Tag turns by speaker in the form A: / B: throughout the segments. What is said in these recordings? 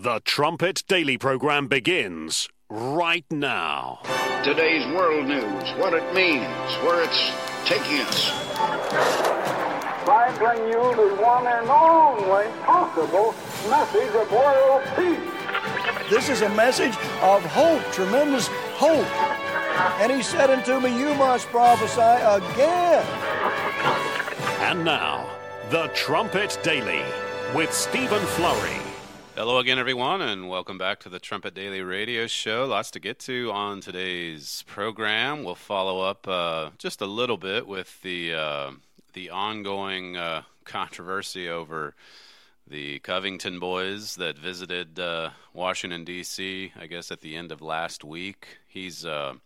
A: The Trumpet Daily program begins right now.
B: Today's world news, what it means, where it's taking us.
C: I bring you the one and only possible message of world peace.
D: This is a message of hope, tremendous hope. And he said unto me, you must prophesy again.
A: And now, The Trumpet Daily with Stephen Flurry.
E: Hello again, everyone, and welcome back to the Trumpet Daily Radio Show. Lots to get to on today's program. We'll follow up just a little bit with the ongoing controversy over the Covington boys that visited Washington, D.C., I guess at the end of last week. He's the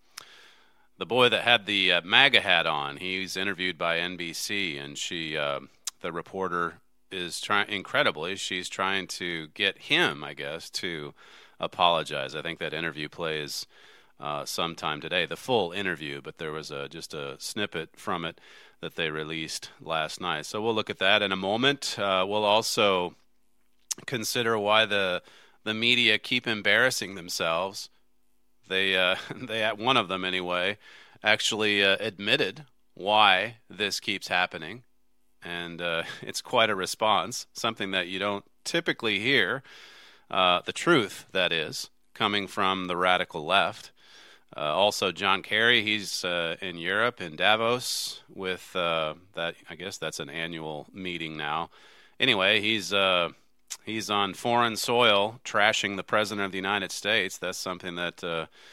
E: boy that had the MAGA hat on. He's interviewed by NBC, and the reporter is she's trying to get him, I guess, to apologize. I think that interview plays sometime today, the full interview, but there was just a snippet from it that they released last night. So we'll look at that in a moment. We'll also consider why the media keep embarrassing themselves. They one of them anyway, actually admitted why this keeps happening. And it's quite a response, something that you don't typically hear, the truth, that is, coming from the radical left. Also, John Kerry, he's in Europe, in Davos, with that. I guess that's an annual meeting now. Anyway, he's on foreign soil trashing the President of the United States. That's something that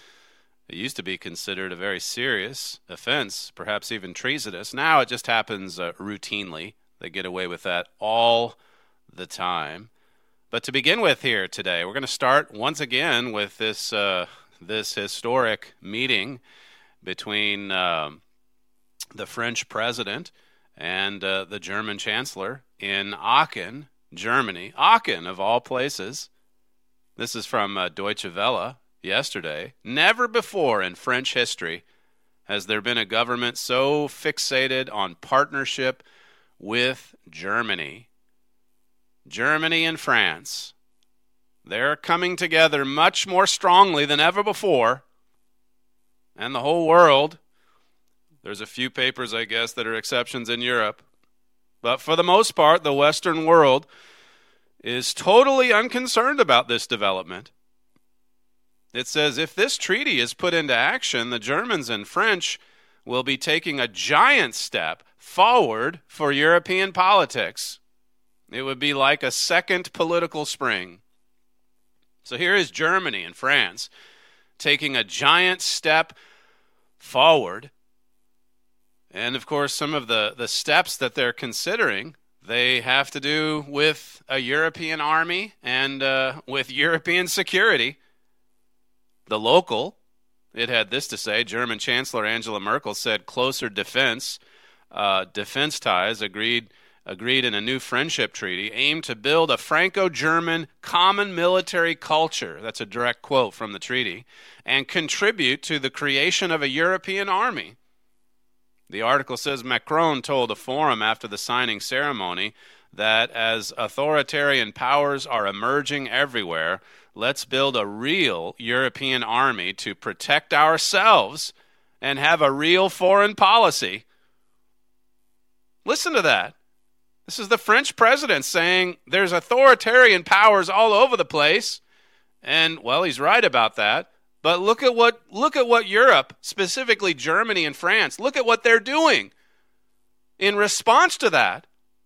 E: it used to be considered a very serious offense, perhaps even treasonous. Now it just happens routinely. They get away with that all the time. But to begin with here today, we're going to start once again with this historic meeting between the French president and the German chancellor in Aachen, Germany. Aachen, of all places. This is from Deutsche Welle. Yesterday, never before in French history has there been a government so fixated on partnership with Germany. Germany and France, they're coming together much more strongly than ever before. And the whole world, there's a few papers, I guess, that are exceptions in Europe. But for the most part, the Western world is totally unconcerned about this development. It says, if this treaty is put into action, the Germans and French will be taking a giant step forward for European politics. It would be like a second political spring. So here is Germany and France taking a giant step forward. And, of course, some of the steps that they're considering, they have to do with a European army and with European security. The Local, it had this to say. German Chancellor Angela Merkel said closer defense ties agreed in a new friendship treaty aimed to build a Franco-German common military culture. That's a direct quote from the treaty. And contribute to the creation of a European army. The article says Macron told a forum after the signing ceremony that as authoritarian powers are emerging everywhere, let's build a real European army to protect ourselves and have a real foreign policy. Listen to that. This is the French president saying there's authoritarian powers all over the place. And, well, he's right about that. But look at what Europe, specifically Germany and France, look at what they're doing in response to that.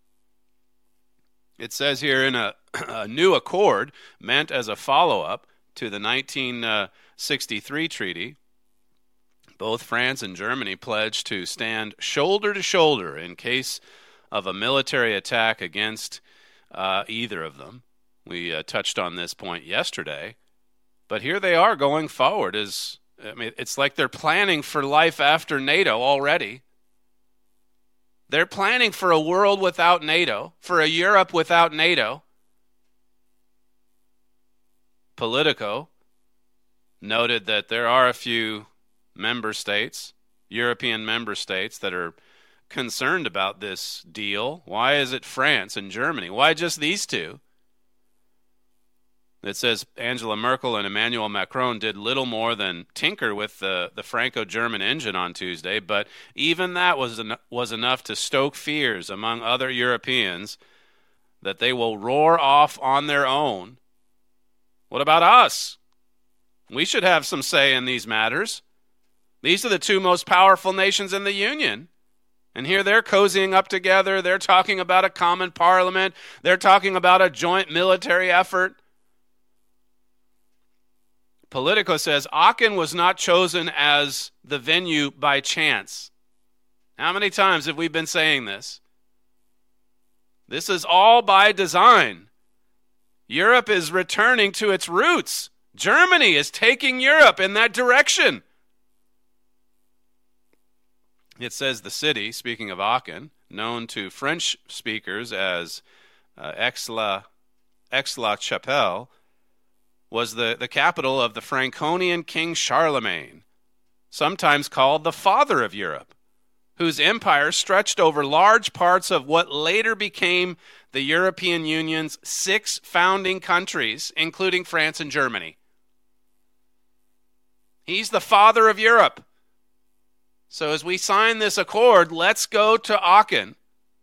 E: It says here in a new accord meant as a follow-up to the 1963 treaty, both France and Germany pledged to stand shoulder to shoulder in case of a military attack against either of them. We touched on this point yesterday. But here they are going forward. It's like they're planning for life after NATO already. They're planning for a world without NATO, for a Europe without NATO. Politico noted that there are a few member states, European member states, that are concerned about this deal. Why is it France and Germany? Why just these two? It says Angela Merkel and Emmanuel Macron did little more than tinker with the Franco-German engine on Tuesday, but even that was enough to stoke fears among other Europeans that they will roar off on their own. What about us? We should have some say in these matters. These are the two most powerful nations in the Union. And here they're cozying up together. They're talking about a common parliament. They're talking about a joint military effort. Politico says Aachen was not chosen as the venue by chance. How many times have we been saying this? This is all by design. Europe is returning to its roots. Germany is taking Europe in that direction. It says the city, speaking of Aachen, known to French speakers as Aix-la-Chapelle, was the capital of the Franconian King Charlemagne, sometimes called the Father of Europe, whose empire stretched over large parts of what later became the European Union's 6 founding countries, including France and Germany. He's the Father of Europe. So as we sign this accord, let's go to Aachen.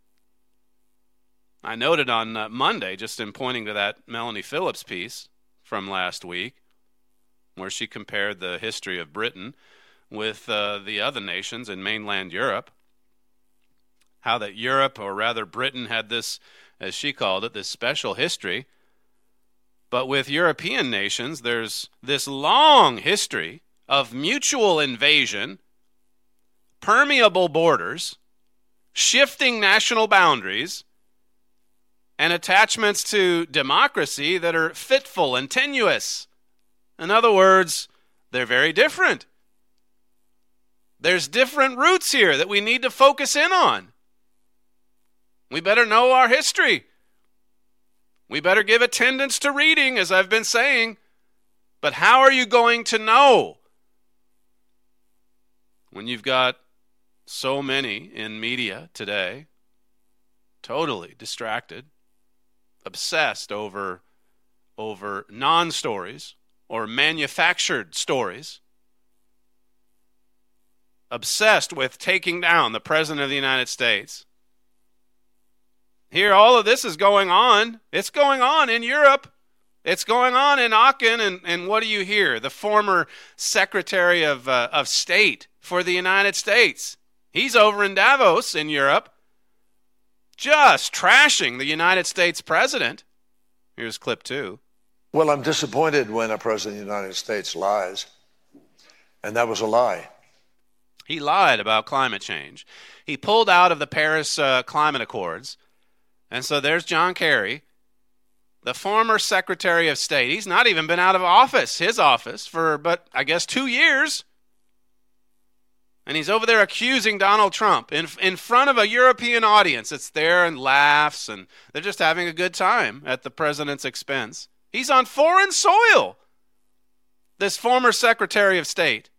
E: I noted on Monday, just in pointing to that Melanie Phillips piece from last week, where she compared the history of Britain with the other nations in mainland Europe, how that Europe, or rather Britain, had this, as she called it, this special history. But with European nations, there's this long history of mutual invasion, permeable borders, shifting national boundaries, and attachments to democracy that are fitful and tenuous. In other words, they're very different. There's different roots here that we need to focus in on. We better know our history. We better give attendance to reading, as I've been saying. But how are you going to know when you've got so many in media today totally distracted, obsessed over non-stories or manufactured stories, obsessed with taking down the President of the United States? Here, all of this is going on. It's going on in Europe. It's going on in Aachen. And what do you hear? The former Secretary of State for the United States. He's over in Davos in Europe, just trashing the United States president. Here's clip 2.
F: Well, I'm disappointed when a president of the United States lies. And that was a lie.
E: He lied about climate change. He pulled out of the Paris Climate Accords. And so there's John Kerry, the former Secretary of State. He's not even been out of office, his office, for, I guess, 2 years. And he's over there accusing Donald Trump in front of a European audience that's there and laughs, and they're just having a good time at the president's expense. He's on foreign soil, this former Secretary of State,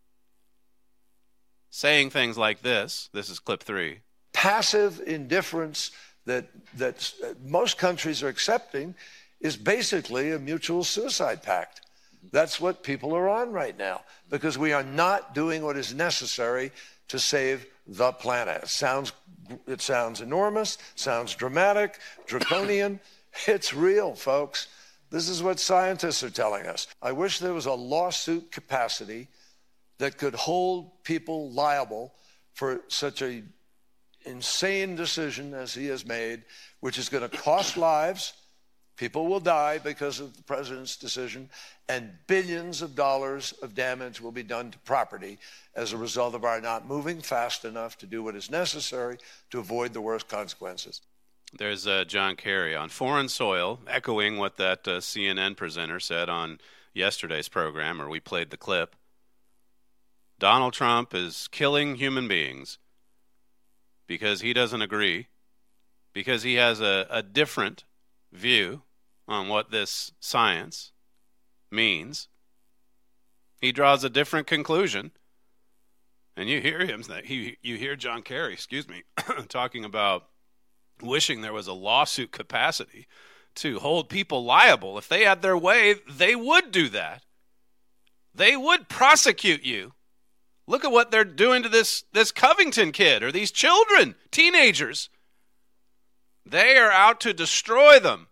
E: saying things like this. This is clip 3.
F: Passive indifference that most countries are accepting is basically a mutual suicide pact. That's what people are on right now, because we are not doing what is necessary to save the planet. It sounds enormous, sounds dramatic, draconian. It's real, folks. This is what scientists are telling us. I wish there was a lawsuit capacity that could hold people liable for such a insane decision as he has made, which is going to cost lives. People will die because of the president's decision, and billions of dollars of damage will be done to property as a result of our not moving fast enough to do what is necessary to avoid the worst consequences.
E: There's John Kerry on foreign soil, echoing what that CNN presenter said on yesterday's program, where we played the clip. Donald Trump is killing human beings because he doesn't agree, because he has a different view on what this science means. He draws a different conclusion. And you hear him, you hear John Kerry, talking about wishing there was a lawsuit capacity to hold people liable. If they had their way, they would do that. They would prosecute you. Look at what they're doing to this Covington kid or these children, teenagers. They are out to destroy them.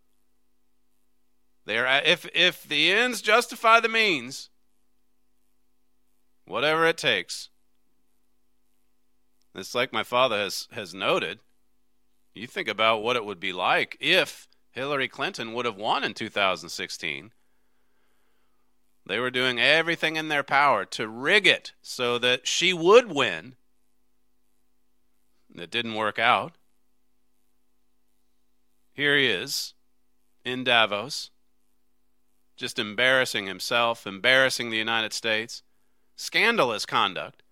E: They are, if the ends justify the means, whatever it takes. It's like my father has noted. You think about what it would be like if Hillary Clinton would have won in 2016. They were doing everything in their power to rig it so that she would win. It didn't work out. Here he is in Davos, just embarrassing himself, embarrassing the United States. Scandalous conduct.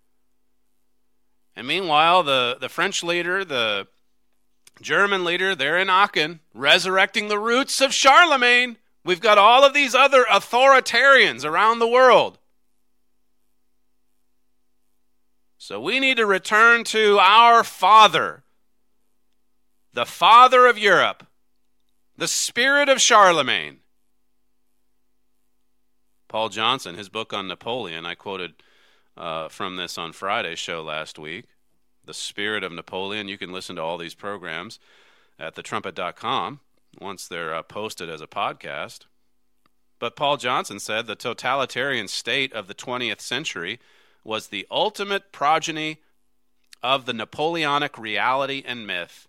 E: And meanwhile, the French leader, the German leader, they're in Aachen, resurrecting the roots of Charlemagne. We've got all of these other authoritarians around the world. So we need to return to our father, the father of Europe, the spirit of Charlemagne. Paul Johnson, his book on Napoleon, I quoted from this on Friday's show last week, The Spirit of Napoleon. You can listen to all these programs at thetrumpet.com once they're posted as a podcast. But Paul Johnson said the totalitarian state of the 20th century was the ultimate progeny of the Napoleonic reality and myth.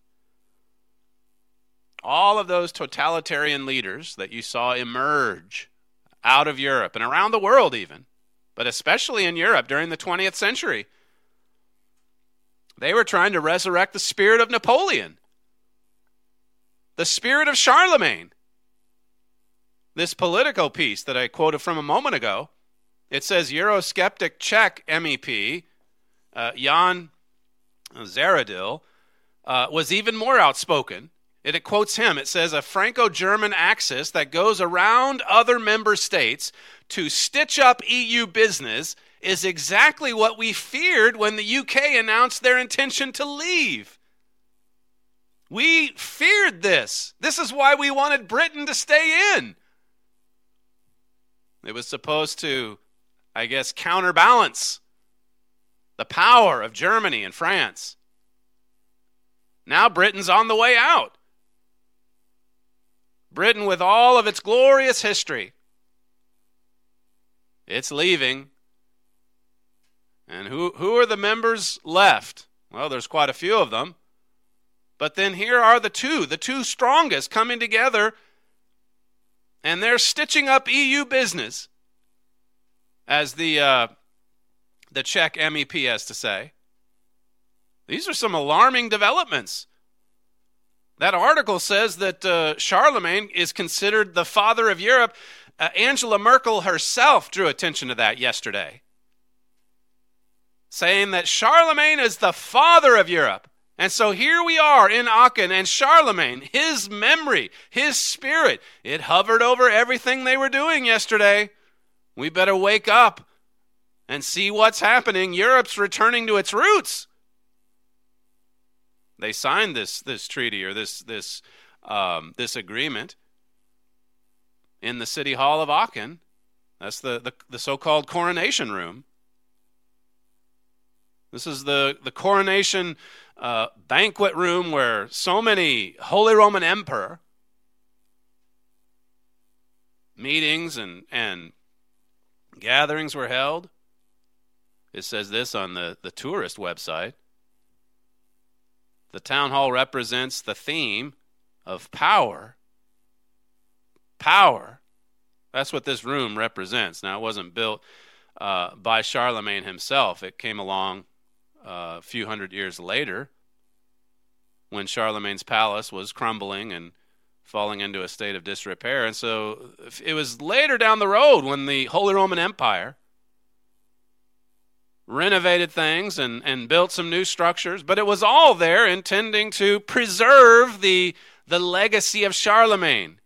E: All of those totalitarian leaders that you saw emerge out of Europe and around the world even, but especially in Europe during the 20th century, they were trying to resurrect the spirit of Napoleon, the spirit of Charlemagne. This Politico piece that I quoted from a moment ago, it says Eurosceptic Czech MEP Jan Zahradil was even more outspoken. And it quotes him. It says, a Franco-German axis that goes around other member states to stitch up EU business is exactly what we feared when the UK announced their intention to leave. We feared this. This is why we wanted Britain to stay in. It was supposed to, I guess, counterbalance the power of Germany and France. Now Britain's on the way out. Britain, with all of its glorious history, it's leaving. And who are the members left? Well, there's quite a few of them. But then here are the two strongest coming together, and they're stitching up EU business, as the Czech MEP has to say. These are some alarming developments. That article says that Charlemagne is considered the father of Europe. Angela Merkel herself drew attention to that yesterday, saying that Charlemagne is the father of Europe. And so here we are in Aachen, and Charlemagne, his memory, his spirit, it hovered over everything they were doing yesterday. We better wake up and see what's happening. Europe's returning to its roots. They signed this treaty or this agreement in the city hall of Aachen. That's the so-called coronation room. This is the coronation banquet room where so many Holy Roman Emperor meetings and gatherings were held. It says this on the tourist website. The town hall represents the theme of power. Power. That's what this room represents. Now, it wasn't built by Charlemagne himself. It came along a few hundred years later when Charlemagne's palace was crumbling and falling into a state of disrepair. And so it was later down the road when the Holy Roman Empire renovated things and built some new structures, but it was all there intending to preserve the legacy of Charlemagne.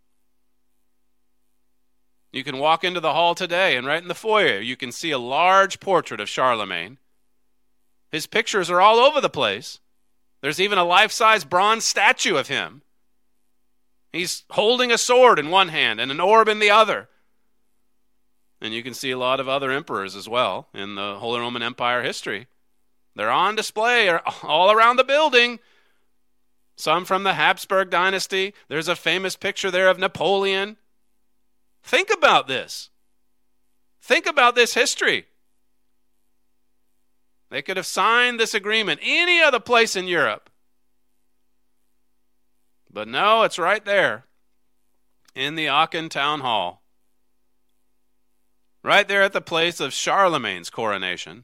E: You can walk into the hall today, and right in the foyer, you can see a large portrait of Charlemagne. His pictures are all over the place. There's even a life-size bronze statue of him. He's holding a sword in one hand and an orb in the other. And you can see a lot of other emperors as well in the Holy Roman Empire history. They're on display all around the building. Some from the Habsburg dynasty. There's a famous picture there of Napoleon. Think about this. Think about this history. They could have signed this agreement any other place in Europe. But no, it's right there in the Aachen Town Hall. Right there at the place of Charlemagne's coronation.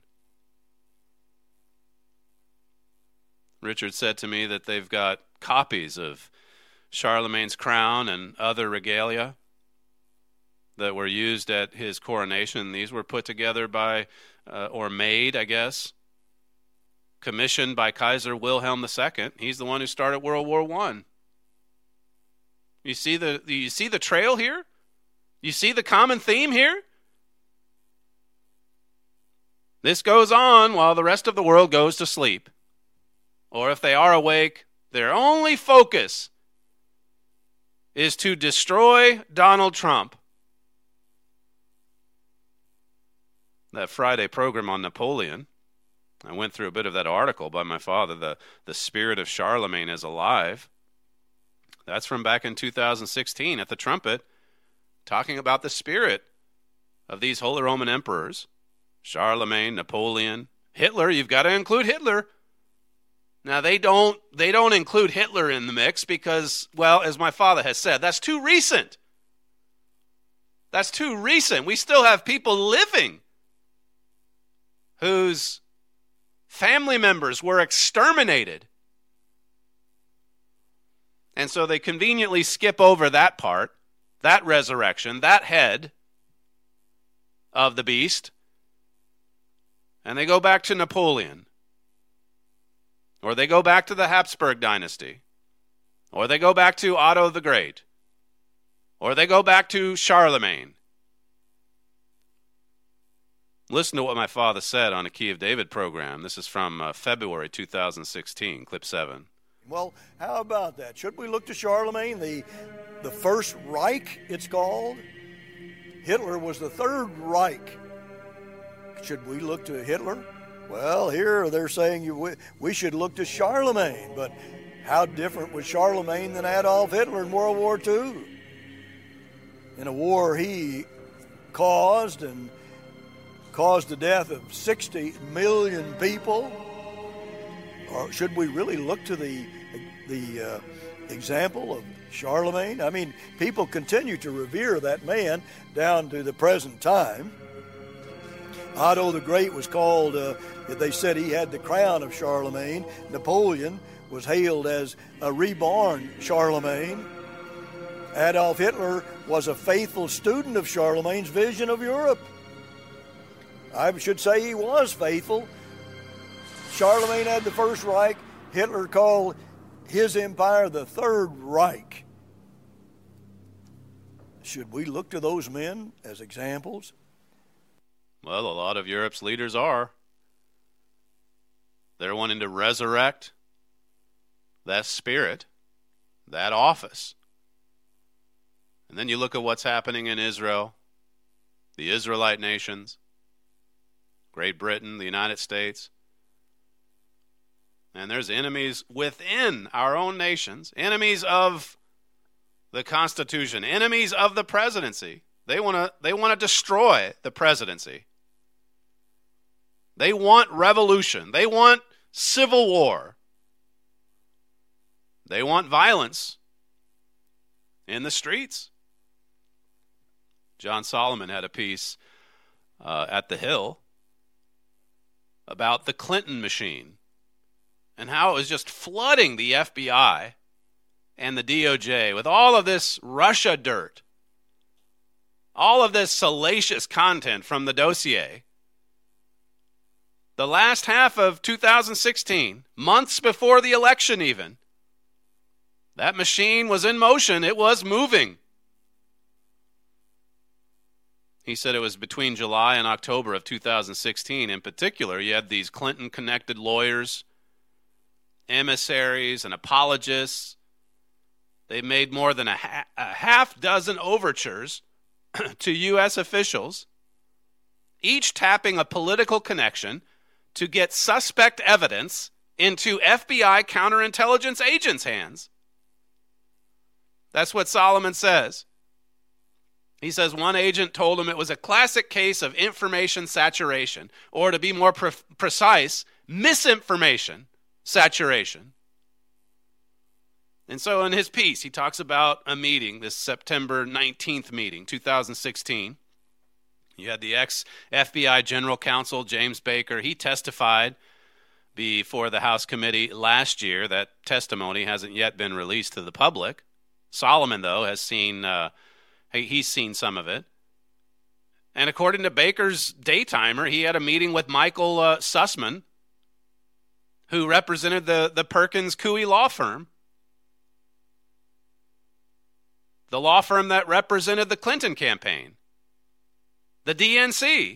E: Richard said to me that they've got copies of Charlemagne's crown and other regalia that were used at his coronation. These were put together by, or made, I guess, commissioned by Kaiser Wilhelm II. He's the one who started World War I. You see the trail here? You see the common theme here? This goes on while the rest of the world goes to sleep. Or if they are awake, their only focus is to destroy Donald Trump. That Friday program on Napoleon, I went through a bit of that article by my father, The Spirit of Charlemagne is Alive. That's from back in 2016 at the Trumpet, talking about the spirit of these Holy Roman emperors. Charlemagne, Napoleon, Hitler. You've got to include Hitler. Now, they don't include Hitler in the mix because, well, as my father has said, that's too recent. That's too recent. We still have people living whose family members were exterminated. And so they conveniently skip over that part, that resurrection, that head of the beast, and they go back to Napoleon. Or they go back to the Habsburg dynasty. Or they go back to Otto the Great. Or they go back to Charlemagne. Listen to what my father said on a Key of David program. This is from February 2016, clip 7.
D: Well, how about that? Should we look to Charlemagne, the First Reich, it's called? Hitler was the Third Reich. Should we look to Hitler? Well, here they're saying we should look to Charlemagne, but how different was Charlemagne than Adolf Hitler in World War II? In a war he caused the death of 60 million people? Or should we really look to the example of Charlemagne? I mean, people continue to revere that man down to the present time. Otto the Great was called, they said he had the crown of Charlemagne. Napoleon was hailed as a reborn Charlemagne. Adolf Hitler was a faithful student of Charlemagne's vision of Europe. I should say he was faithful. Charlemagne had the First Reich. Hitler called his empire the Third Reich. Should we look to those men as examples?
E: Well, a lot of Europe's leaders are. They're wanting to resurrect that spirit, that office. And then you look at what's happening in Israel, the Israelite nations, Great Britain, the United States. And there's enemies within our own nations, enemies of the Constitution, enemies of the presidency. They want to destroy the presidency. They want revolution. They want civil war. They want violence in the streets. John Solomon had a piece at The Hill about the Clinton machine and how it was just flooding the FBI and the DOJ with all of this Russia dirt, all of this salacious content from the dossier. The last half of 2016, months before the election even, that machine was in motion. It was moving. He said it was between July and October of 2016. In particular, you had these Clinton-connected lawyers, emissaries, and apologists They made more than a half dozen overtures to U.S. officials, each tapping a political connection to get suspect evidence into FBI counterintelligence agents' hands. That's what Solomon says. He says one agent told him it was a classic case of information saturation, or to be more precise, misinformation saturation. And so in his piece, he talks about a meeting, this September 19th meeting, 2016. You had the ex-FBI General Counsel, James Baker. He testified before the House committee last year. That testimony hasn't yet been released to the public. Solomon, though, has seen he's seen some of it. And according to Baker's daytimer, he had a meeting with Michael Sussman, who represented the Perkins Coie law firm, the law firm that represented the Clinton campaign, the DNC.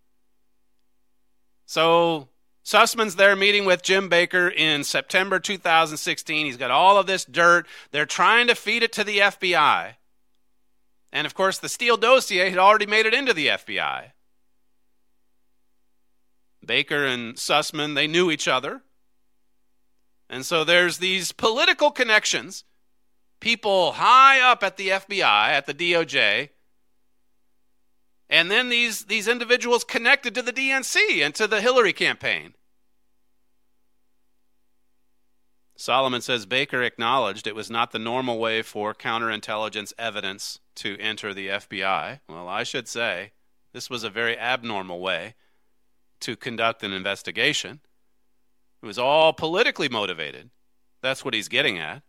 E: So Sussman's there meeting with Jim Baker in September 2016. He's got all of this dirt. They're trying to feed it to the FBI. And, of course, the Steele dossier had already made it into the FBI. Baker and Sussman, they knew each other. And so there's these political connections, people high up at the FBI, at the DOJ, and then these individuals connected to the DNC and to the Hillary campaign. Solomon says Baker acknowledged it was not the normal way for counterintelligence evidence to enter the FBI. Well, I should say this was a very abnormal way to conduct an investigation. It was all politically motivated. That's what he's getting at.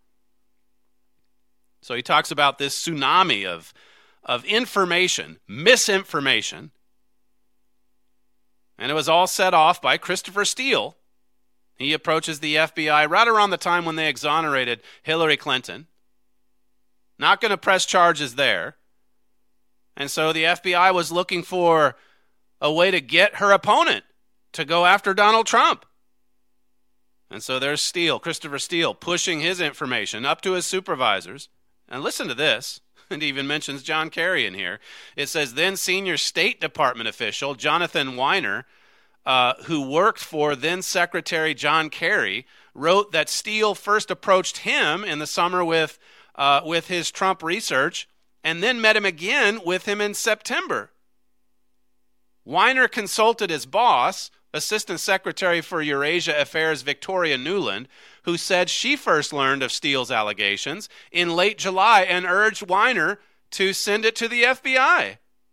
E: So he talks about this tsunami of information, misinformation, and it was all set off by Christopher Steele. He approaches the FBI right around the time when they exonerated Hillary Clinton. Not going to press charges there. And so the FBI was looking for a way to get her opponent to go after Donald Trump. And so there's Steele, Christopher Steele, pushing his information up to his supervisors. And listen to this. It even mentions John Kerry in here. It says, then senior State Department official Jonathan Weiner, who worked for then Secretary John Kerry, wrote that Steele first approached him in the summer with his Trump research, and then met him again with him in September. Weiner consulted his boss, Assistant Secretary for Eurasia Affairs Victoria Nuland, who said she first learned of Steele's allegations in late July and urged Weiner to send it to the FBI.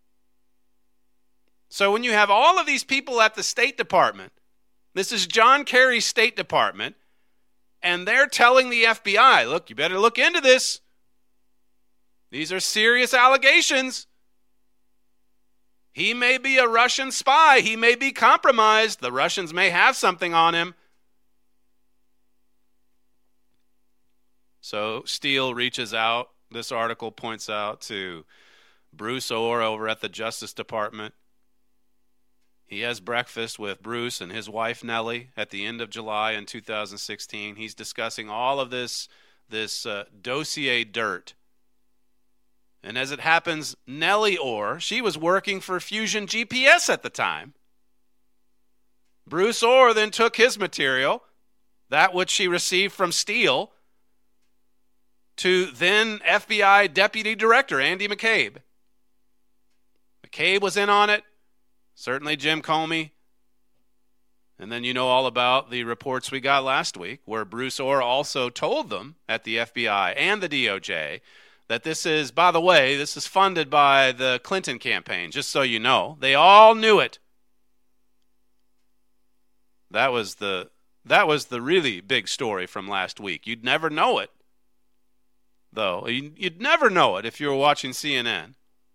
E: So when you have all of these people at the State Department, this is John Kerry's State Department, and they're telling the FBI, look, you better look into this. These are serious allegations. He may be a Russian spy. He may be compromised. The Russians may have something on him. So Steele reaches out. This article points out to Bruce Ohr over at the Justice Department. He has breakfast with Bruce and his wife Nellie at the end of July in 2016. He's discussing all of this dossier dirt. And as it happens, Nellie Ohr, she was working for Fusion GPS at the time. Bruce Ohr then took his material, that which she received from Steele, to then FBI Deputy Director Andy McCabe. McCabe was in on it, certainly Jim Comey. And then you know all about the reports we got last week, where Bruce Ohr also told them at the FBI and the DOJ that this is, by the way, this is funded by the Clinton campaign, just so you know. They all knew it. That was the really big story from last week. You'd never know it, though. You'd never know it if you were watching CNN.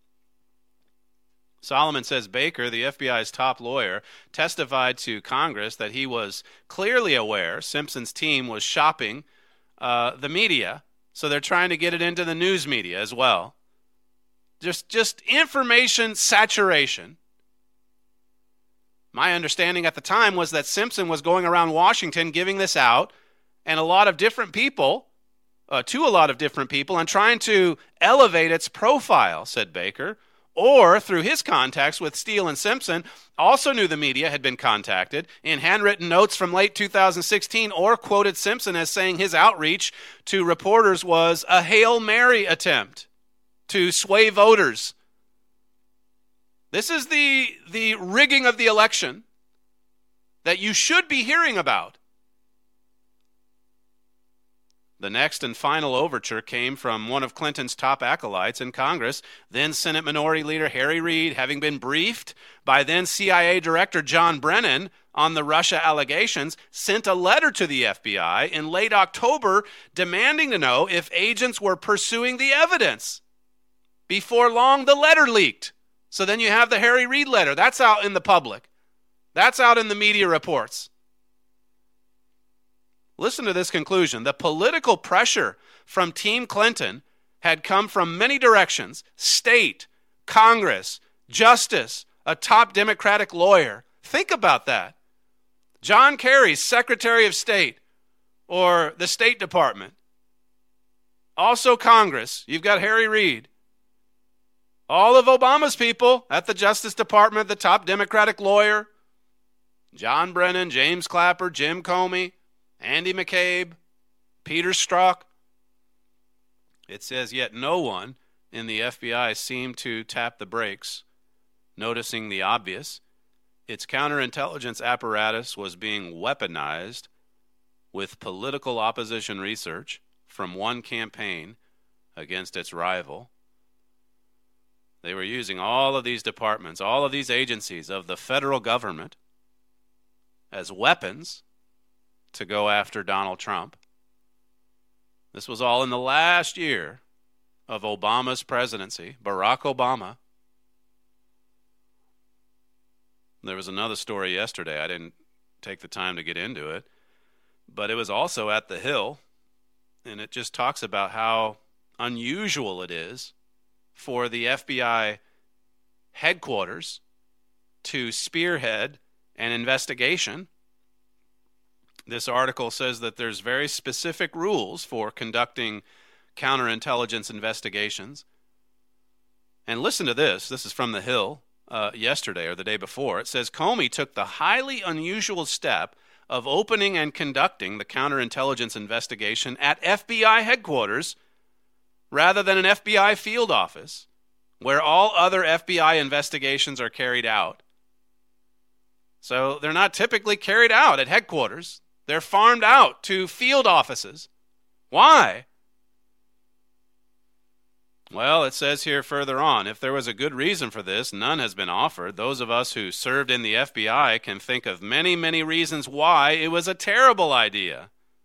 E: Solomon says Baker, the FBI's top lawyer, testified to Congress that he was clearly aware Simpson's team was shopping the media. So they're trying to get it into the news media as well. Just information saturation. My understanding at the time was that Simpson was going around Washington giving this out, and a lot of different people to a lot of different people and trying to elevate its profile, said Baker. Or, through his contacts with Steele and Simpson, also knew the media had been contacted in handwritten notes from late 2016, or quoted Simpson as saying his outreach to reporters was a Hail Mary attempt to sway voters. This is the rigging of the election that you should be hearing about. The next and final overture came from one of Clinton's top acolytes in Congress, then Senate Minority Leader Harry Reid, having been briefed by then CIA Director John Brennan on the Russia allegations, sent a letter to the FBI in late October demanding to know if agents were pursuing the evidence. Before long, the letter leaked. So then you have the Harry Reid letter. That's out in the public. That's out in the media reports. Listen to this conclusion. The political pressure from Team Clinton had come from many directions: state, Congress, justice, a top Democratic lawyer. Think about that. John Kerry's Secretary of State, or the State Department. Also Congress. You've got Harry Reid. All of Obama's people at the Justice Department, the top Democratic lawyer. John Brennan, James Clapper, Jim Comey, Andy McCabe, Peter Strzok. It says, yet no one in the FBI seemed to tap the brakes, noticing the obvious. Its counterintelligence apparatus was being weaponized with political opposition research from one campaign against its rival. They were using all of these departments, all of these agencies of the federal government as weapons to go after Donald Trump. This was all in the last year of Obama's presidency, Barack Obama. There was another story yesterday. I didn't take the time to get into it, but it was also at the Hill, and it just talks about how unusual it is for the FBI headquarters to spearhead an investigation. This article says that there's very specific rules for conducting counterintelligence investigations. And listen to this. This is from the Hill yesterday or the day before. It says Comey took the highly unusual step of opening and conducting the counterintelligence investigation at FBI headquarters rather than an FBI field office where all other FBI investigations are carried out. So they're not typically carried out at headquarters. They're farmed out to field offices. Why? Well, it says here further on, if there was a good reason for this, none has been offered. Those of us who served in the FBI can think of many, many reasons why it was a terrible idea.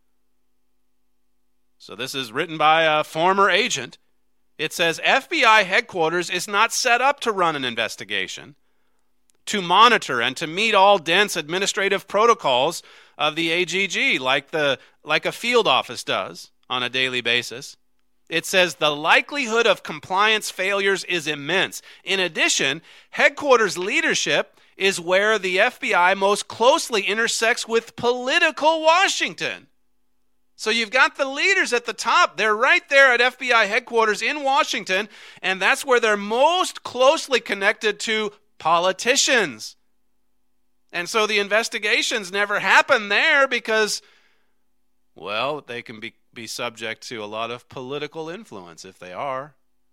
E: So this is written by a former agent. It says FBI headquarters is not set up to run an investigation, to monitor and to meet all dense administrative protocols of the AGG like a field office does on a daily basis. It says the likelihood of compliance failures is immense. In addition, headquarters leadership is where the FBI most closely intersects with political Washington. So you've got the leaders at the top. They're right there at FBI headquarters in Washington, and that's where they're most closely connected to politicians. And so the investigations never happen there because, well, they can be subject to a lot of political influence if they are.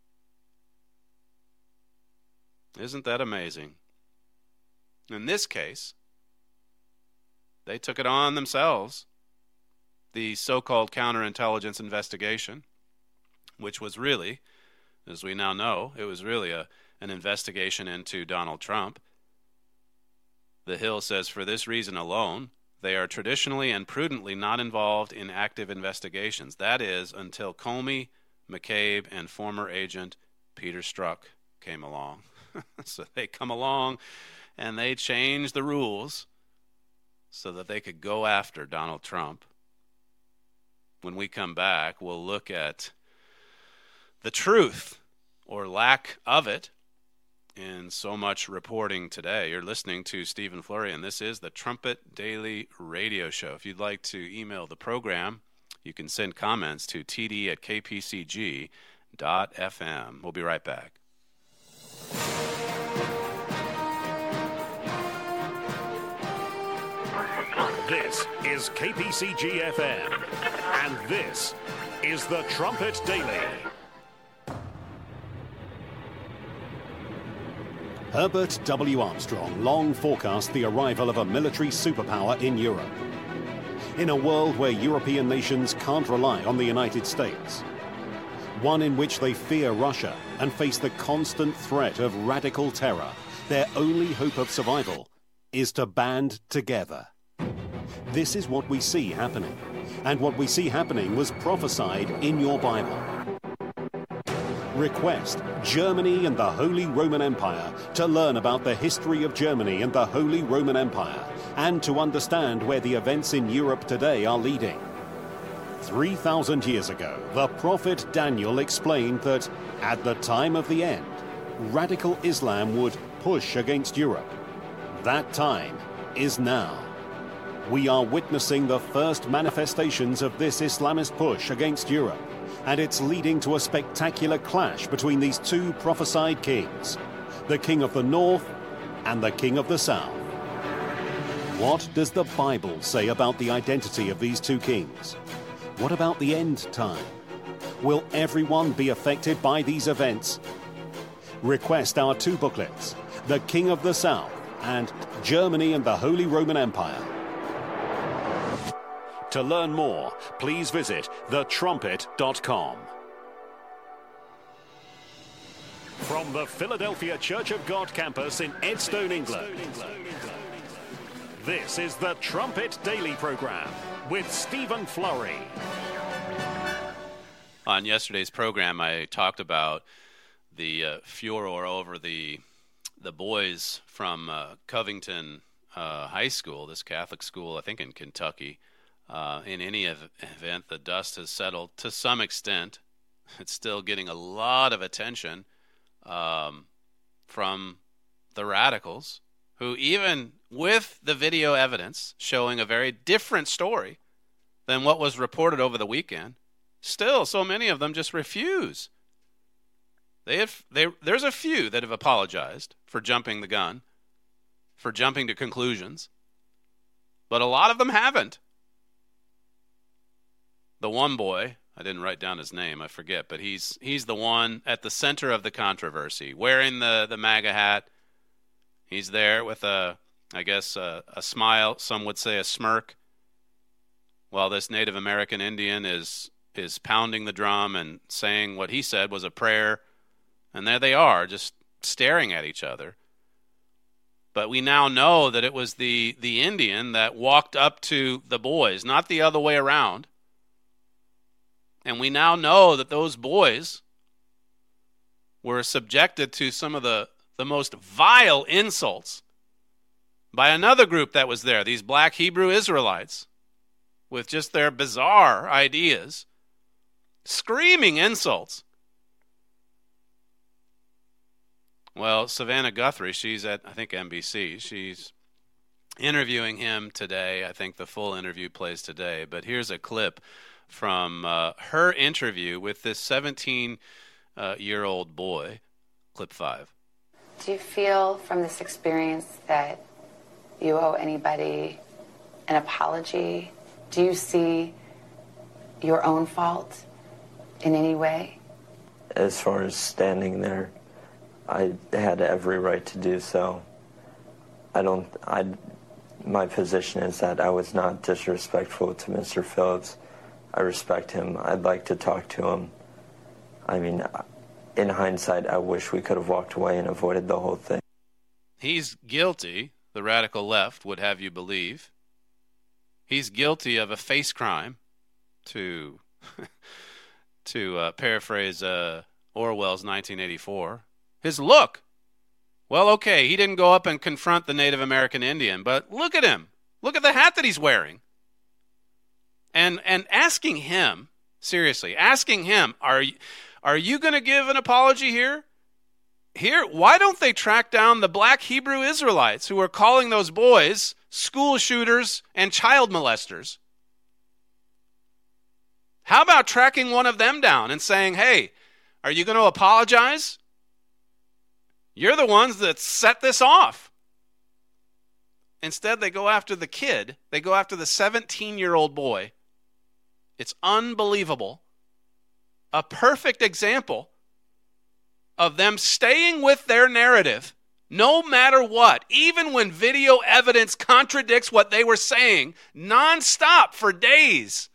E: Isn't that amazing? In this case, they took it on themselves, the so-called counterintelligence investigation, which was really, as we now know, it was really an investigation into Donald Trump. The Hill says for this reason alone, they are traditionally and prudently not involved in active investigations. That is, until Comey, McCabe, and former agent Peter Strzok came along. So they come along and they change the rules so that they could go after Donald Trump. When we come back, we'll look at the truth or lack of it in so much reporting today. You're listening to Stephen Flurry, and this is the Trumpet Daily Radio Show. If you'd like to email the program, You can send comments to td@kpcg.fm. We'll be right back.
A: This is KPCG-FM, and this is the Trumpet Daily.
G: Herbert W. Armstrong long forecast the arrival of a military superpower in Europe. In a world where European nations can't rely on the United States, one in which they fear Russia and face the constant threat of radical terror, their only hope of survival is to band together. This is what we see happening, and what we see happening was prophesied in your Bible. Request Germany and the Holy Roman Empire to learn about the history of Germany and the Holy Roman Empire, and to understand where the events in Europe today are leading. 3,000 years ago, the prophet Daniel explained that at the time of the end, radical Islam would push against Europe. That time is now. We are witnessing the first manifestations of this Islamist push against Europe, and it's leading to a spectacular clash between these two prophesied kings, the king of the north and the king of the south. What does the Bible say about the identity of these two kings? What about the end time? Will everyone be affected by these events? Request our two booklets, The King of the South and Germany and the Holy Roman Empire.
A: To learn more, please visit thetrumpet.com. From the Philadelphia Church of God campus in Edstone, England, this is the Trumpet Daily Program with Stephen Flurry.
E: On yesterday's program, I talked about the furor over the boys from Covington High School, this Catholic school, I think in Kentucky. In any event, the dust has settled to some extent. It's still getting a lot of attention from the radicals, who even with the video evidence showing a very different story than what was reported over the weekend, still so many of them just refuse. There's a few that have apologized for jumping the gun, for jumping to conclusions, but a lot of them haven't. The one boy, I didn't write down his name, I forget, but he's the one at the center of the controversy, wearing the MAGA hat. He's there with a smile, some would say a smirk, while this Native American Indian is pounding the drum and saying what he said was a prayer. And there they are, just staring at each other. But we now know that it was the Indian that walked up to the boys, not the other way around. And we now know that those boys were subjected to some of the most vile insults by another group that was there, these black Hebrew Israelites, with just their bizarre ideas, screaming insults. Well, Savannah Guthrie, she's at, I think, NBC. She's interviewing him today. I think the full interview plays today. But here's a clip from her interview with this 17-year-old boy, clip 5.
H: Do you feel from this experience that you owe anybody an apology? Do you see your own fault in any way?
I: As far as standing there, I had every right to do so. My position is that I was not disrespectful to Mr. Phillips. I respect him. I'd like to talk to him. I mean, in hindsight, I wish we could have walked away and avoided the whole thing. He's
E: guilty, the radical left would have you believe. He's guilty of a face crime, to paraphrase Orwell's 1984. His look. Well, okay, he didn't go up and confront the Native American Indian, but look at him. Look at the hat that he's wearing. And asking him, seriously, asking him, are you going to give an apology here? Why don't they track down the black Hebrew Israelites who are calling those boys school shooters and child molesters? How about tracking one of them down and saying, hey, are you going to apologize? You're the ones that set this off. Instead, they go after the kid. They go after the 17-year-old boy. It's unbelievable. A perfect example of them staying with their narrative no matter what, even when video evidence contradicts what they were saying nonstop for days.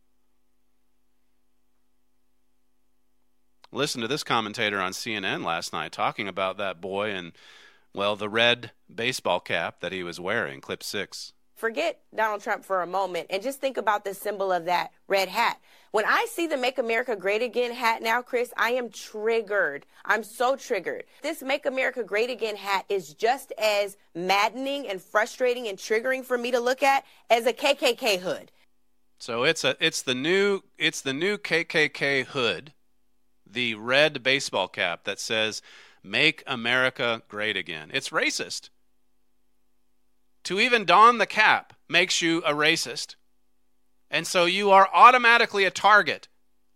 E: Listen to this commentator on CNN last night talking about that boy and, well, the red baseball cap that he was wearing, clip 6.
J: Forget Donald Trump for a moment and just think about the symbol of that red hat. When I see the Make America Great Again hat now, Chris, I am triggered. I'm so triggered. This Make America Great Again hat is just as maddening and frustrating and triggering for me to look at as a KKK hood.
E: So it's the new KKK hood, the red baseball cap that says Make America Great Again. It's racist. To even don the cap makes you a racist. And so you are automatically a target.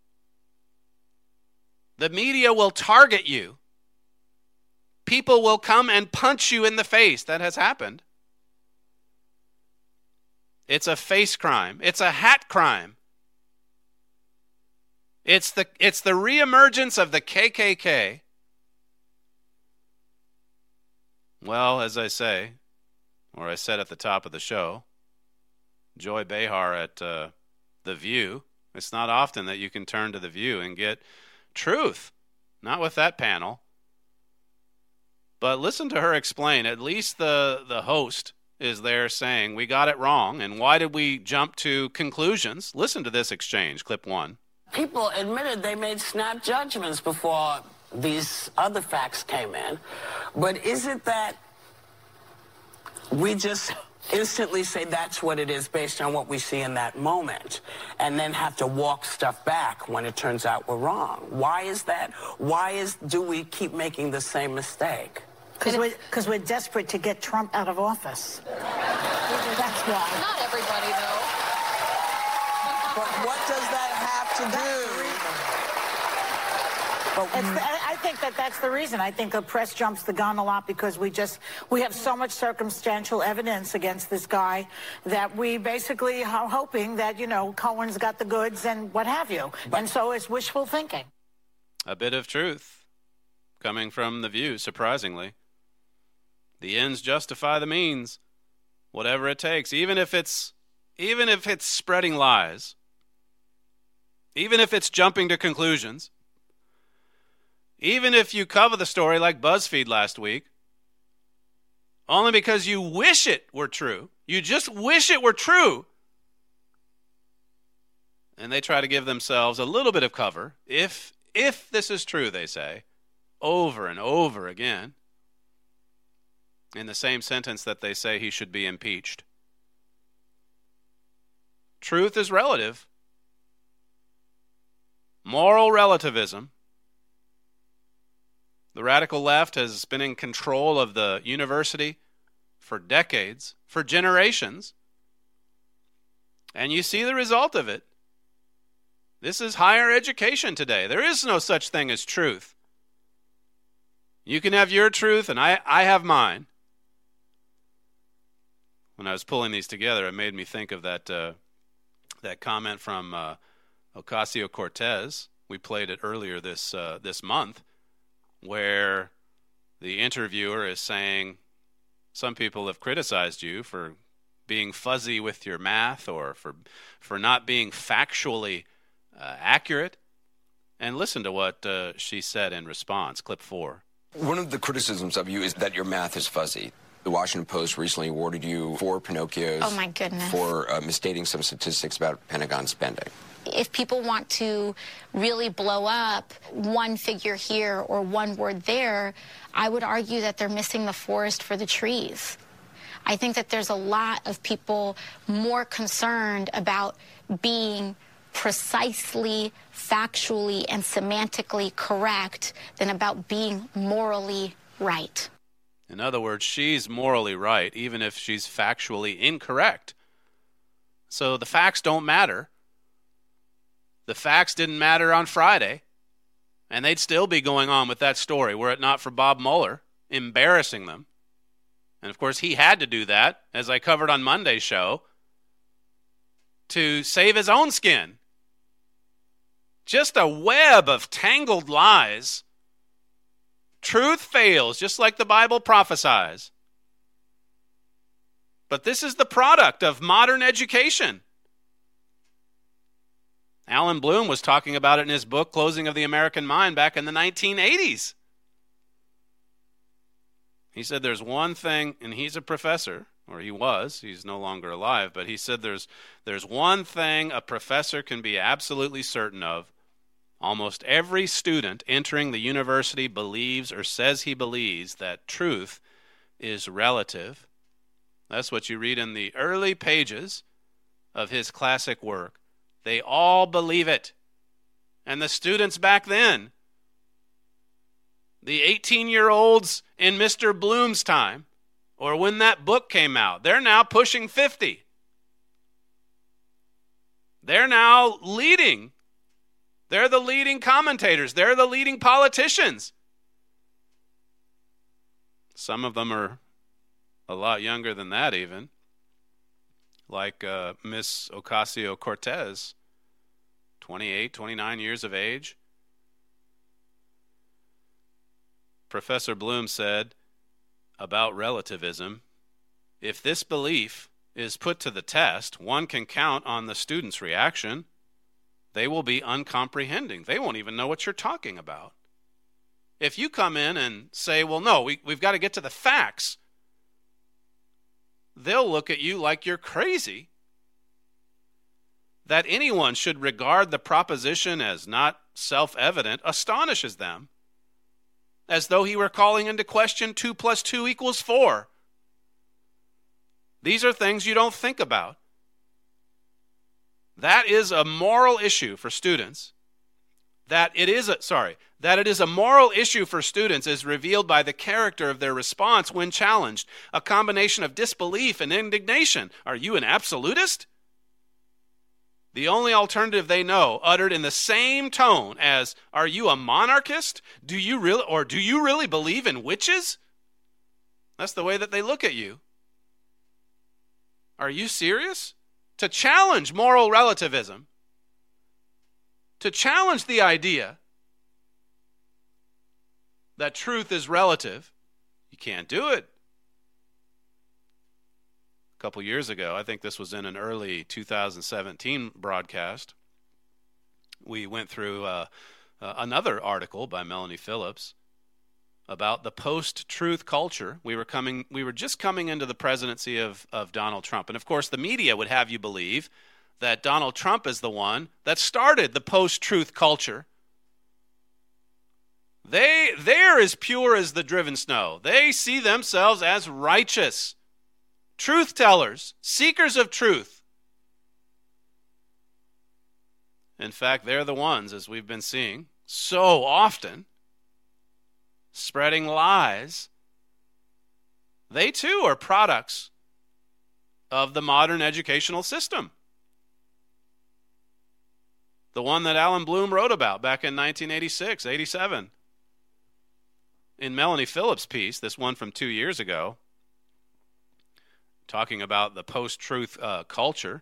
E: The media will target you. People will come and punch you in the face. That has happened. It's a face crime. It's a hat crime. It's the reemergence of the KKK. Well, as I say, or I said at the top of the show, Joy Behar at The View, it's not often that you can turn to The View and get truth. Not with that panel. But listen to her explain. At least the host is there saying, we got it wrong, and why did we jump to conclusions? Listen to this exchange, clip 1.
K: People admitted they made snap judgments before these other facts came in. But is it that we just instantly say that's what it is based on what we see in that moment and then have to walk stuff back when it turns out we're wrong? Why is that? Do we keep making the same mistake?
L: Because we're desperate to get Trump out of office. That's why.
M: Not everybody, though.
K: But what does that have to do?
L: I think that's the reason. I think the press jumps the gun a lot because we have so much circumstantial evidence against this guy that we basically are hoping that, Cohen's got the goods and what have you. And so it's wishful thinking.
E: A bit of truth coming from The View, surprisingly. The ends justify the means, whatever it takes, even if it's spreading lies, even if it's jumping to conclusions. Even if you cover the story like BuzzFeed last week, only because you wish it were true. You just wish it were true. And they try to give themselves a little bit of cover. If this is true, they say, over and over again, in the same sentence that they say he should be impeached. Truth is relative. Moral relativism. The radical left has been in control of the university for decades, for generations. And you see the result of it. This is higher education today. There is no such thing as truth. You can have your truth and I have mine. When I was pulling these together, it made me think of that comment from Ocasio-Cortez. We played it earlier this month, where the interviewer is saying, some people have criticized you for being fuzzy with your math or for not being factually accurate. And listen to what she said in response, clip 4.
N: One of the criticisms of you is that your math is fuzzy. The Washington Post recently awarded you 4 Pinocchios.
O: Oh, my goodness.
N: For misstating some statistics about Pentagon spending.
O: If people want to really blow up one figure here or one word there, I would argue that they're missing the forest for the trees. I think that there's a lot of people more concerned about being precisely, factually, and semantically correct than about being morally right.
E: In other words, she's morally right, even if she's factually incorrect. So the facts don't matter. The facts didn't matter on Friday, and they'd still be going on with that story were it not for Bob Mueller embarrassing them. And, of course, he had to do that, as I covered on Monday's show, to save his own skin. Just a web of tangled lies. Truth fails, just like the Bible prophesies. But this is the product of modern education. Alan Bloom was talking about it in his book, Closing of the American Mind, back in the 1980s. He said there's one thing, and he's a professor, or he was, he's no longer alive, but he said there's one thing a professor can be absolutely certain of. Almost every student entering the university believes or says he believes that truth is relative. That's what you read in the early pages of his classic work. They all believe it. And the students back then, the 18-year-olds in Mr. Bloom's time, or when that book came out, they're now pushing 50. They're now leading. They're the leading commentators. They're the leading politicians. Some of them are a lot younger than that even, like Miss Ocasio-Cortez, 28, 29 years of age. Professor Bloom said about relativism, if this belief is put to the test, one can count on the student's reaction. They will be uncomprehending. They won't even know what you're talking about. If you come in and say, well, no, we've got to get to the facts, they'll look at you like you're crazy. That anyone should regard the proposition as not self-evident astonishes them, as though he were calling into question 2 + 2 = 4. These are things you don't think about. That is a moral issue for students. That it is a moral issue for students is revealed by the character of their response when challenged, a combination of disbelief and indignation. Are you an absolutist? The only alternative they know, uttered in the same tone as, are you a monarchist? Do you really believe in witches? That's the way that they look at you. Are you serious? To challenge moral relativism, to challenge the idea that truth is relative, you can't do it. A couple years ago, I think this was in an early 2017 broadcast, we went through another article by Melanie Phillips about the post-truth culture. We were just coming into the presidency of Donald Trump. And of course, the media would have you believe that Donald Trump is the one that started the post-truth culture. They're as pure as the driven snow. They see themselves as righteous, truth tellers, seekers of truth. In fact, they're the ones, as we've been seeing so often, spreading lies. They too are products of the modern educational system. The one that Alan Bloom wrote about back in 1986, 87. In Melanie Phillips' piece, this one from 2 years ago, talking about the post-truth culture,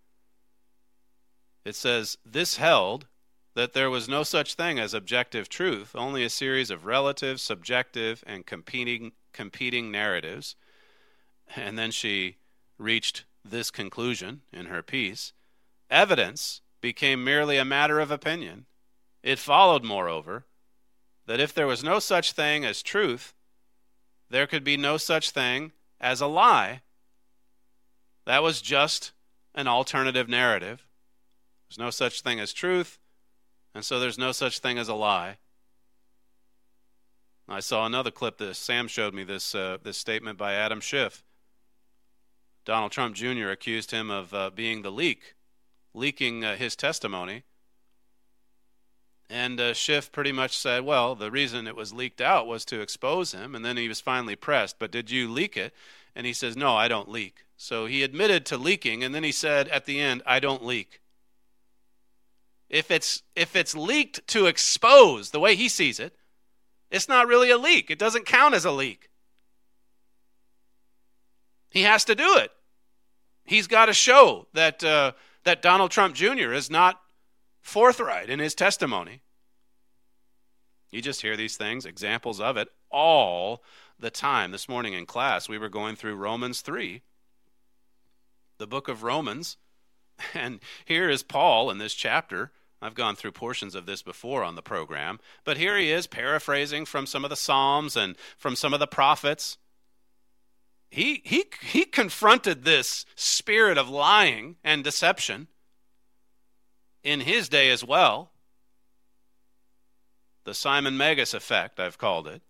E: it says, this held that there was no such thing as objective truth, only a series of relative, subjective, and competing narratives. And then she reached this conclusion in her piece. Evidence became merely a matter of opinion. It followed, moreover, that if there was no such thing as truth, there could be no such thing as a lie. That was just an alternative narrative. There's no such thing as truth, and so there's no such thing as a lie. I saw another clip that Sam showed me, this statement by Adam Schiff. Donald Trump Jr. accused him of being the leaking his testimony. And Schiff pretty much said, well, the reason it was leaked out was to expose him, and then he was finally pressed, but did you leak it? And he says, no, I don't leak. So he admitted to leaking, and then he said at the end, I don't leak. If it's leaked to expose the way he sees it, it's not really a leak. It doesn't count as a leak. He has to do it. He's got to show that that Donald Trump Jr. is not forthright in his testimony. You just hear these things, examples of it, all the time. This morning in class, we were going through Romans 3, the book of Romans, and here is Paul in this chapter. I've gone through portions of this before on the program, but here he is paraphrasing from some of the Psalms and from some of the prophets. He confronted this spirit of lying and deception in his day as well. The Simon Magus effect, I've called it.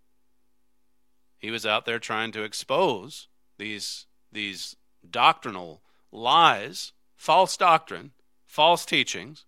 E: He was out there trying to expose these doctrinal lies, false doctrine, false teachings.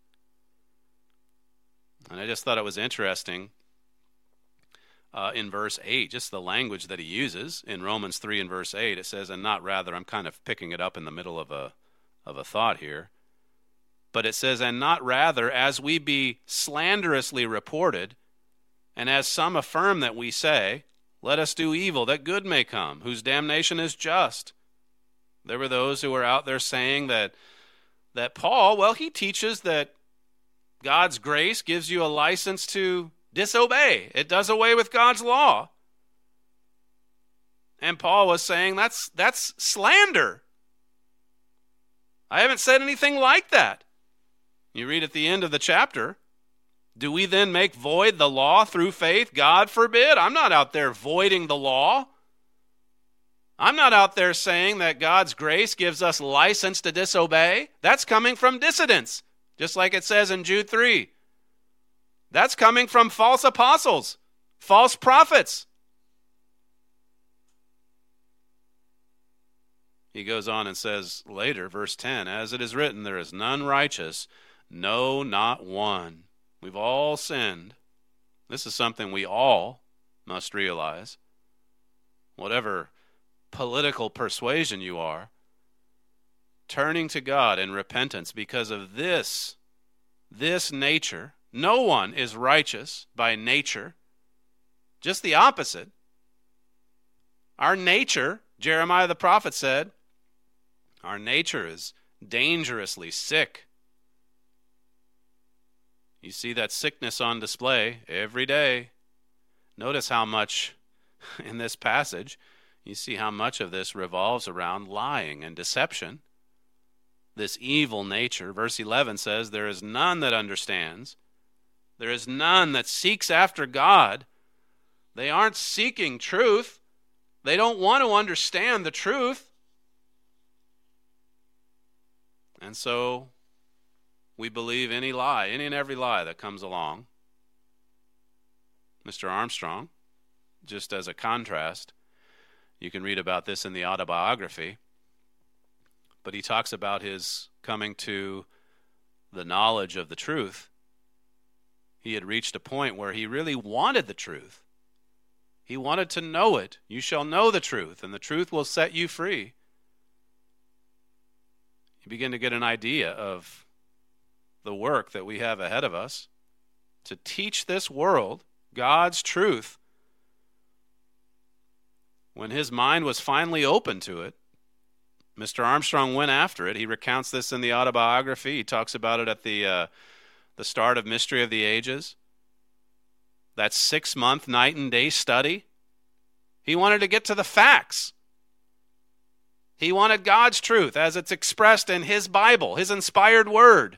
E: And I just thought it was interesting in verse 8, just the language that he uses in Romans 3 and verse 8. It says, and not rather, I'm kind of picking it up in the middle of a thought here. But it says, and not rather, as we be slanderously reported, and as some affirm that we say, let us do evil, that good may come, whose damnation is just. There were those who were out there saying that Paul, well, he teaches that God's grace gives you a license to disobey. It does away with God's law. And Paul was saying that's slander. I haven't said anything like that. You read at the end of the chapter, do we then make void the law through faith? God forbid. I'm not out there voiding the law. I'm not out there saying that God's grace gives us license to disobey. That's coming from dissidents, just like it says in Jude 3. That's coming from false apostles, false prophets. He goes on and says later, verse 10, as it is written, there is none righteous, no, not one. We've all sinned. This is something we all must realize. Whatever political persuasion you are, turning to God in repentance because of this nature. No one is righteous by nature. Just the opposite. Our nature, Jeremiah the prophet said, our nature is dangerously sick. You see that sickness on display every day. Notice how much in this passage, you see how much of this revolves around lying and deception. This evil nature. Verse 11 says, there is none that understands. There is none that seeks after God. They aren't seeking truth. They don't want to understand the truth. And so we believe any lie, any and every lie that comes along. Mr. Armstrong, just as a contrast, you can read about this in the autobiography, but he talks about his coming to the knowledge of the truth. He had reached a point where he really wanted the truth. He wanted to know it. You shall know the truth, and the truth will set you free. You begin to get an idea of the work that we have ahead of us to teach this world God's truth. When his mind was finally open to it, Mr. Armstrong went after it. He recounts this in the autobiography. He talks about it at the start of Mystery of the Ages. That 6-month night and day study. He wanted to get to the facts. He wanted God's truth as it's expressed in his Bible, his inspired word.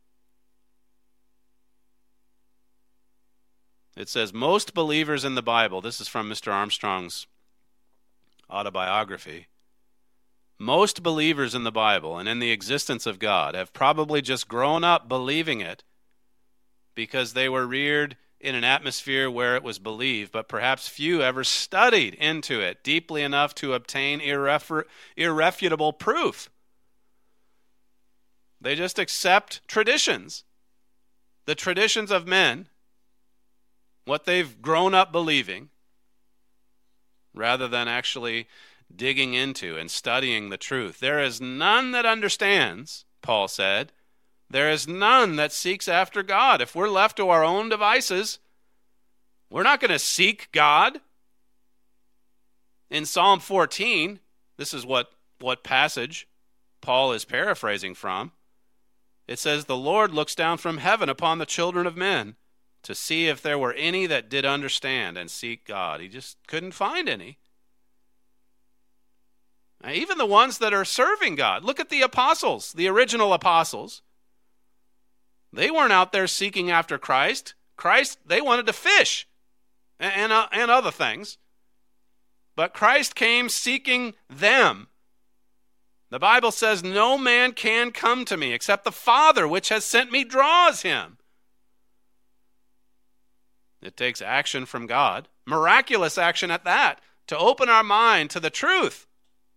E: It says, most believers in the Bible, this is from Mr. Armstrong's autobiography, most believers in the Bible and in the existence of God have probably just grown up believing it because they were reared in an atmosphere where it was believed, but perhaps few ever studied into it deeply enough to obtain irrefutable proof. They just accept traditions, the traditions of men, what they've grown up believing, rather than actually digging into and studying the truth. There is none that understands, Paul said. There is none that seeks after God. If we're left to our own devices, we're not going to seek God. In Psalm 14, this is what passage Paul is paraphrasing from. It says, "The Lord looks down from heaven upon the children of men to see if there were any that did understand and seek God." He just couldn't find any. Now, even the ones that are serving God. Look at the apostles, the original apostles. They weren't out there seeking after Christ. They wanted to fish and other things. But Christ came seeking them. The Bible says, "No man can come to me except the Father which has sent me draws him." It takes action from God, miraculous action at that, to open our mind to the truth.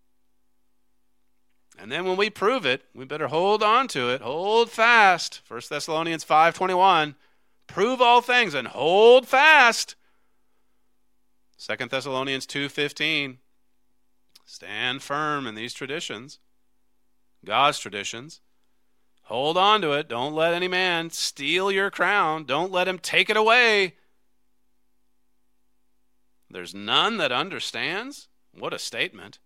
E: And then when we prove it, we better hold on to it, hold fast. 1 Thessalonians 5:21, prove all things and hold fast. 2 Thessalonians 2:15, stand firm in these traditions, God's traditions. Hold on to it. Don't let any man steal your crown. Don't let him take it away. There's none that understands. What a statement.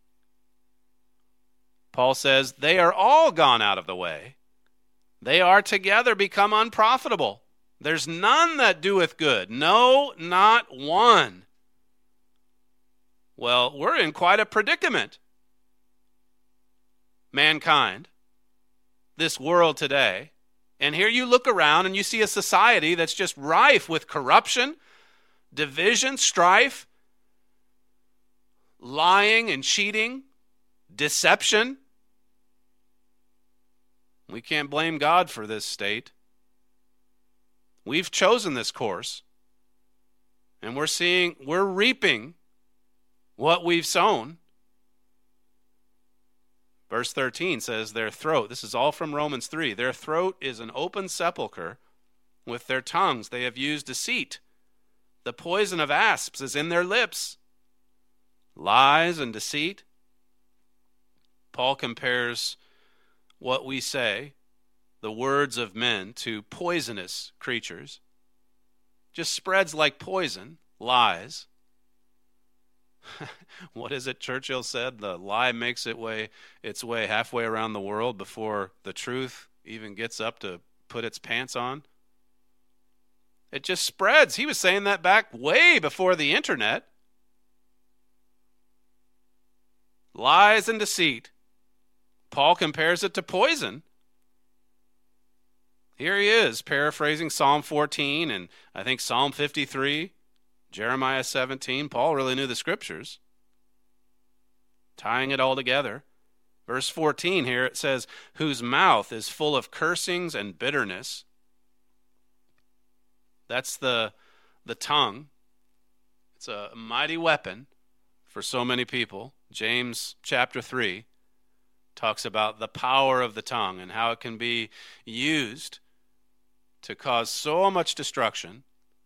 E: Paul says, they are all gone out of the way. They are together become unprofitable. There's none that doeth good. No, not one. Well, we're in quite a predicament. Mankind, this world today. And here you look around and you see a society that's just rife with corruption, division, strife, lying and cheating, deception. We can't blame God for this state. We've chosen this course. And we're reaping what we've sown. Verse 13 says, their throat, this is all from Romans 3, their throat is an open sepulcher. With their tongues they have used deceit. The poison of asps is in their lips. Lies and deceit. Paul compares what we say, the words of men, to poisonous creatures. Just spreads like poison, lies. What is it Churchill said? The lie makes its way halfway around the world before the truth even gets up to put its pants on. It just spreads. He was saying that back way before the internet. Lies and deceit. Paul compares it to poison. Here he is, paraphrasing Psalm 14 and I think Psalm 53, Jeremiah 17. Paul really knew the scriptures. Tying it all together. Verse 14 here, it says, whose mouth is full of cursings and bitterness. That's the tongue. It's a mighty weapon for so many people. James chapter 3 talks about the power of the tongue and how it can be used to cause so much destruction.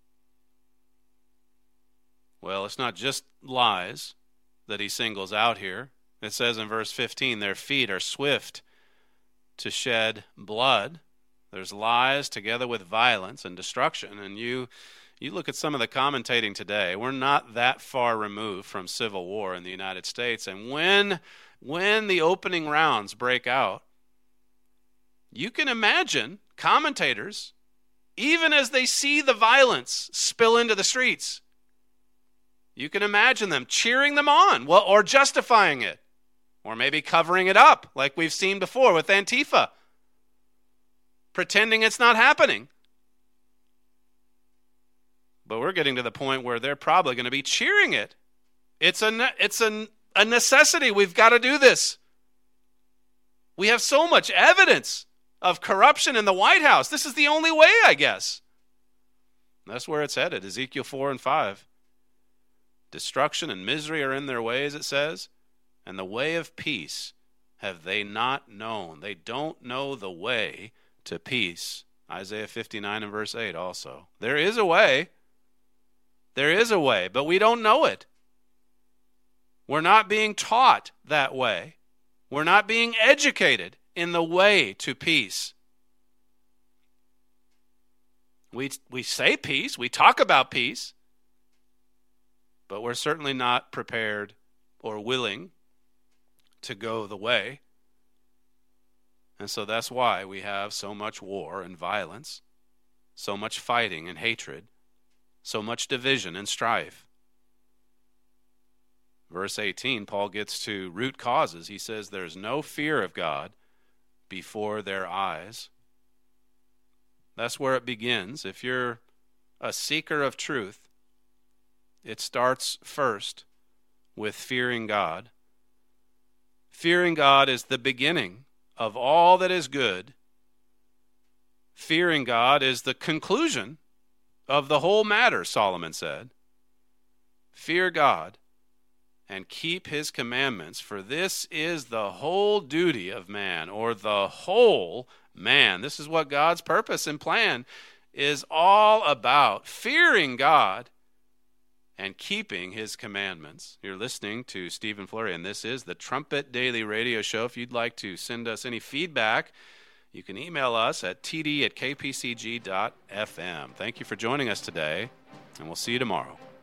E: Well, it's not just lies that he singles out here. It says in verse 15, their feet are swift to shed blood. There's lies together with violence and destruction. And you look at some of the commentating today, we're not that far removed from civil war in the United States. And when the opening rounds break out, you can imagine commentators, even as they see the violence spill into the streets, you can imagine them cheering them on, or justifying it, or maybe covering it up like we've seen before with Antifa, pretending it's not happening. But we're getting to the point where they're probably going to be cheering it. It's a necessity. We've got to do this. We have so much evidence of corruption in the White House. This is the only way, I guess. That's where it's headed. Ezekiel 4 and 5. Destruction and misery are in their ways, it says, and the way of peace have they not known. They don't know the way to peace. Isaiah 59 and verse 8 also. There is a way. There is a way, but we don't know it. We're not being taught that way. We're not being educated in the way to peace. We say peace, we talk about peace, but we're certainly not prepared or willing to go the way. And so that's why we have so much war and violence, so much fighting and hatred, so much division and strife. Verse 18, Paul gets to root causes. He says there's no fear of God before their eyes. That's where it begins. If you're a seeker of truth, it starts first with fearing God. Fearing God is the beginning of all that is good. Fearing God is the conclusion of the whole matter, Solomon said. Fear God and keep his commandments, for this is the whole duty of man, or the whole man. This is what God's purpose and plan is all about, fearing God and keeping his commandments. You're listening to Stephen Flurry, and this is the Trumpet Daily Radio Show. If you'd like to send us any feedback, you can email us at td@kpcg.fm. Thank you for joining us today, and we'll see you tomorrow.